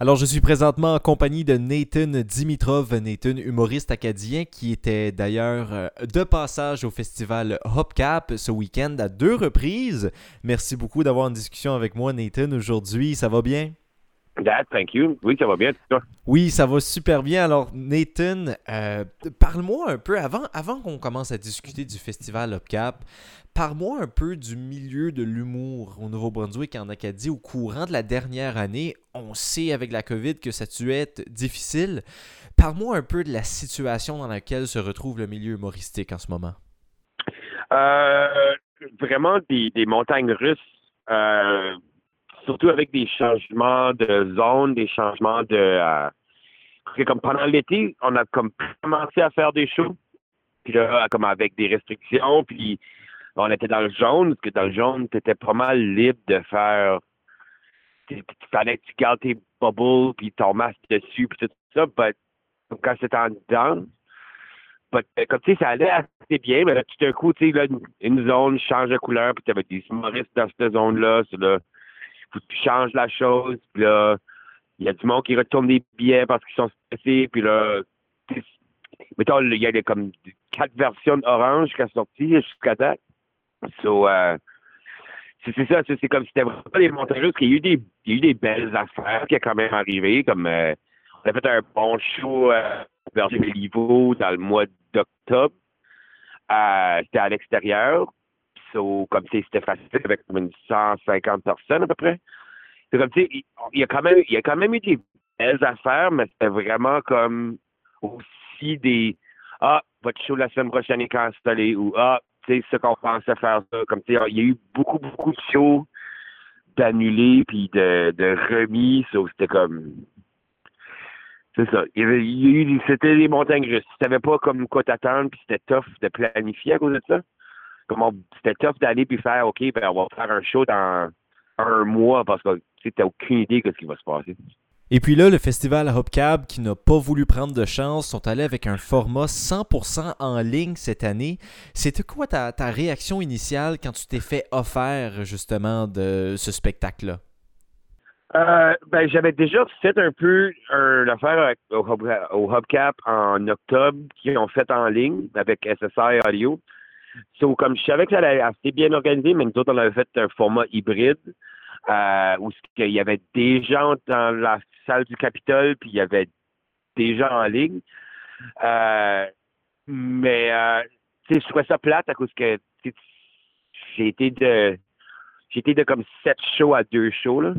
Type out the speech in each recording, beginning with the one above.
Alors, je suis présentement en compagnie de Nathan Dimitrov, Nathan, humoriste acadien, qui était d'ailleurs de passage au festival Hopcap ce week-end à 2 reprises. Merci beaucoup d'avoir une discussion avec moi, Nathan, aujourd'hui. Ça va bien? Dad, thank you. Oui, ça va bien, toi. Oui, ça va super bien. Alors, Nathan, parle-moi un peu, avant qu'on commence à discuter du festival Hopcap, parle-moi un peu du milieu de l'humour au Nouveau-Brunswick et en Acadie au courant de la dernière année. On sait avec la COVID que ça a dû être difficile. Parle-moi un peu de la situation dans laquelle se retrouve le milieu humoristique en ce moment. Euh, Vraiment des montagnes russes, surtout avec des changements de zone, des changements parce que comme pendant l'été, on a comme commencé à faire des shows, puis là, comme avec des restrictions, puis on était dans le jaune, parce que dans le jaune, tu étais pas mal libre de faire, il fallait que tu gardes tes bubbles, puis ton masque dessus, puis tout ça, but quand c'était en dedans, comme tu sais, ça allait assez bien, mais là, tout d'un coup, tu sais, là, une zone change de couleur, puis tu avais des humoristes dans cette zone-là, c'est là, faut que tu changes la chose, puis là, il y a du monde qui retourne des billets parce qu'ils sont stressés, puis là, tu sais, mettons, il y a comme 4 versions d'Orange qui sont sorties jusqu'à date. So, c'est ça, c'est comme si c'était vraiment des montagnes russes, qu'il y a eu il y a eu des belles affaires qui a quand même arrivé, comme on a fait un bon show vers Béliveau dans le mois d'octobre. C'était à l'extérieur. So, comme tu sais, c'était facile avec comme une 150 personnes à peu près. C'est comme tu sais, il y a quand même eu des belles affaires, mais c'était vraiment comme aussi des votre show la semaine prochaine est cancellé ou tu sais, ce qu'on pensait faire ça. Comme tu sais, il y a eu beaucoup de shows d'annulés puis de remis. So, c'était comme c'est ça. C'était les montagnes russes. Tu savais pas comme quoi t'attendre, puis c'était tough de planifier à cause de ça. C'était tough d'aller puis faire, OK, ben, on va faire un show dans un mois parce que tu n'as aucune idée de ce qui va se passer. Et puis là, le festival Hopcab, qui n'a pas voulu prendre de chance, sont allés avec un format 100% en ligne cette année. C'était quoi ta réaction initiale quand tu t'es fait offert justement de ce spectacle-là? Ben, j'avais déjà fait un peu une affaire au Hubcap en octobre qui ont fait en ligne avec SSI Audio. So, comme je savais que ça allait assez bien organisé, mais nous autres, on avait fait un format hybride où il y avait des gens dans la salle du Capitole, puis il y avait des gens en ligne. Euh, mais tu sais, je trouvais ça plate à cause que tu sais, j'ai été de j'ai été de comme 7 shows à 2 shows là.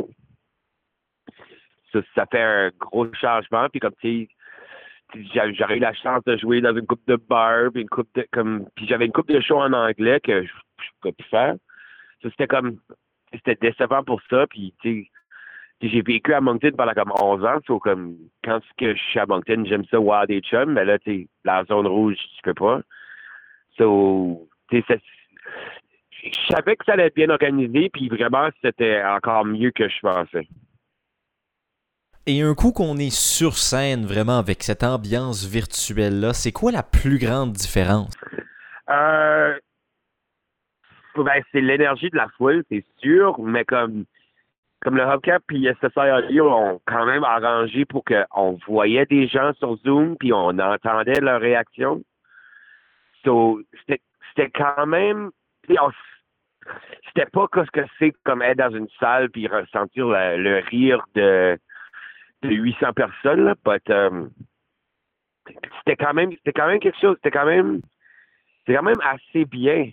Ça fait un gros changement. Puis comme tu sais, j'aurais eu la chance de jouer dans une coupe de bar, puis une coupe de comme puis j'avais une coupe de shows en anglais que je pouvais plus faire. Ça, c'était décevant pour ça. Puis tu sais, j'ai vécu à Moncton pendant comme 11 ans. So, comme quand que je suis à Moncton, j'aime ça voir des chums, mais là, tu sais, la zone rouge, tu peux pas. So, tu sais, je savais que ça allait être bien organisé, puis vraiment, c'était encore mieux que je pensais. Et un coup qu'on est sur scène vraiment avec cette ambiance virtuelle-là, c'est quoi la plus grande différence? Euh, ben, c'est l'énergie de la foule, c'est sûr, mais comme le Hubcap puis SSI ont quand même arrangé pour qu'on voyait des gens sur Zoom, puis on entendait leurs réactions. So, c'était quand même, tu sais, c'était pas ce que c'est comme être dans une salle puis ressentir le rire de 800 personnes, là, c'était quand même quelque chose, c'était quand même assez bien.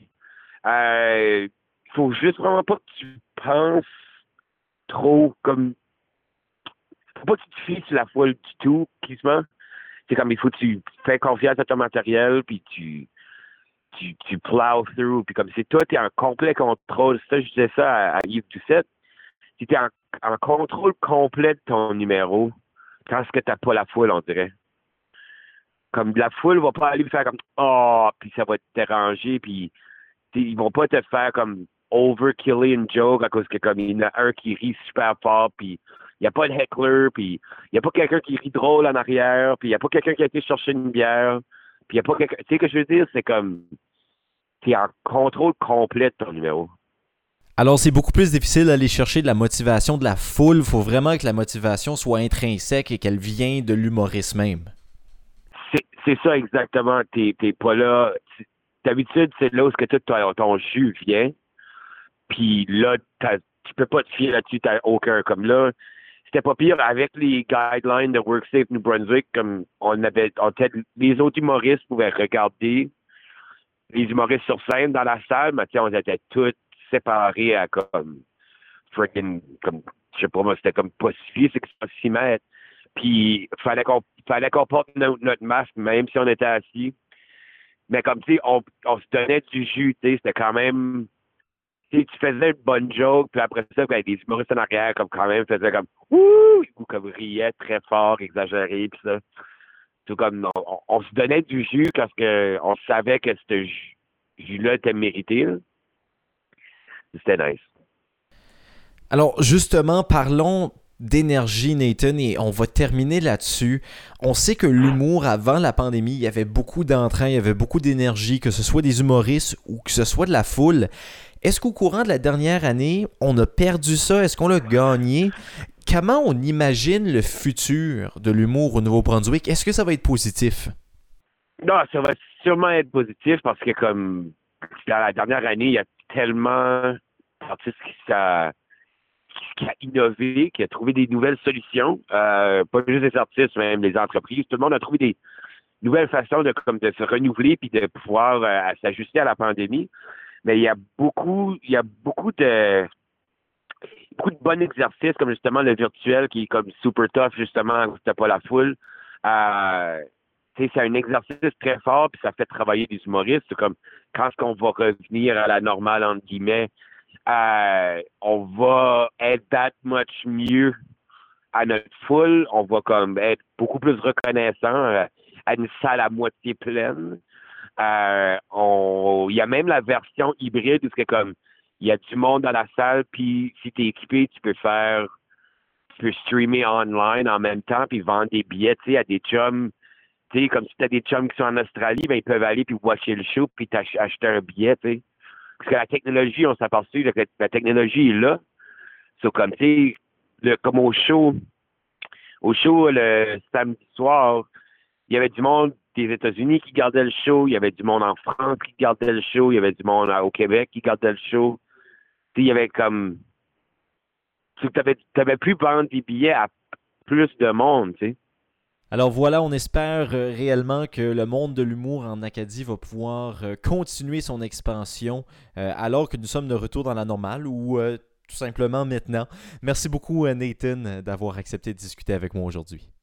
Il faut juste vraiment pas que tu penses trop comme, faut pas que tu te fies sur la foule du tout, quasiment. C'est comme, il faut que tu fais confiance à ton matériel puis tu plow through, puis comme c'est toi, tu es en complet contrôle. Ça, je disais ça à Yves Doucette. Tu es en contrôle complet de ton numéro quand ce que t'as pas la foule, on dirait. Comme la foule va pas aller faire comme puis ça va te déranger, puis ils vont pas te faire comme overkiller une joke à cause que comme il y en a un qui rit super fort, puis il n'y a pas de heckler, puis il n'y a pas quelqu'un qui rit drôle en arrière, puis il n'y a pas quelqu'un qui a été chercher une bière, puis il n'y a pas quelqu'un. Tu sais ce que je veux dire? C'est comme t'es en contrôle complet de ton numéro. Alors, c'est beaucoup plus difficile d'aller chercher de la motivation de la foule. Il faut vraiment que la motivation soit intrinsèque et qu'elle vient de l'humoriste même. C'est ça exactement. T'es pas là. D'habitude, c'est là où que tout ton jus vient. Puis là, tu peux pas te fier là-dessus, t'as aucun. Comme là, c'était pas pire avec les guidelines de WorkSafe New Brunswick, comme les autres humoristes pouvaient regarder les humoristes sur scène dans la salle, mais on était tous séparés à comme freaking, comme, je sais pas moi, c'était comme pas 6 mètres. Puis fallait qu'on porte notre masque, même si on était assis. Mais comme tu sais, on se donnait du jus, tu sais, c'était quand même. Tu faisais une bonne joke, puis après ça, avec des humoristes en arrière, comme quand même, faisaient comme ouh, ou comme riaient très fort, exagéré, puis ça. Tout comme on se donnait du jus parce que on savait que ce jus-là était mérité. Là. C'était nice. Alors, justement, parlons d'énergie, Nathan, et on va terminer là-dessus. On sait que l'humour, avant la pandémie, il y avait beaucoup d'entrain, il y avait beaucoup d'énergie, que ce soit des humoristes ou que ce soit de la foule. Est-ce qu'au courant de la dernière année, on a perdu ça? Est-ce qu'on l'a gagné? Comment on imagine le futur de l'humour au Nouveau-Brunswick? Est-ce que ça va être positif? Non, ça va sûrement être positif parce que comme dans la dernière année, il y a tellement d'artistes qui a innové, qui a trouvé des nouvelles solutions. Pas juste les artistes, même les entreprises. Tout le monde a trouvé des nouvelles façons de se renouveler puis de pouvoir s'ajuster à la pandémie. Mais il y a beaucoup de bons exercices, comme justement le virtuel qui est comme super tough, justement, où t'as pas la foule. C'est un exercice très fort, puis ça fait travailler des humoristes. C'est comme quand est-ce qu'on va revenir à la normale, entre guillemets, on va être that much mieux à notre foule. On va comme être beaucoup plus reconnaissant à une salle à moitié pleine. Il y a même la version hybride où c'est comme il y a du monde dans la salle, puis si tu es équipé, tu peux streamer online en même temps, puis vendre des billets, tu sais, à des chums. Tu sais, comme si tu as des chums qui sont en Australie, ben ils peuvent aller puis watcher le show, puis acheter un billet, tu sais. Parce que la technologie, on s'est aperçu que la technologie est là. C'est comme, tu sais, comme au show, le samedi soir, il y avait du monde des États-Unis qui gardait le show, il y avait du monde en France qui gardait le show, il y avait du monde au Québec qui gardait le show. Tu sais, il y avait comme... Tu n'avais plus vendre des billets à plus de monde, tu sais. Alors voilà, on espère réellement que le monde de l'humour en Acadie va pouvoir continuer son expansion alors que nous sommes de retour dans la normale ou tout simplement maintenant. Merci beaucoup Nathan d'avoir accepté de discuter avec moi aujourd'hui.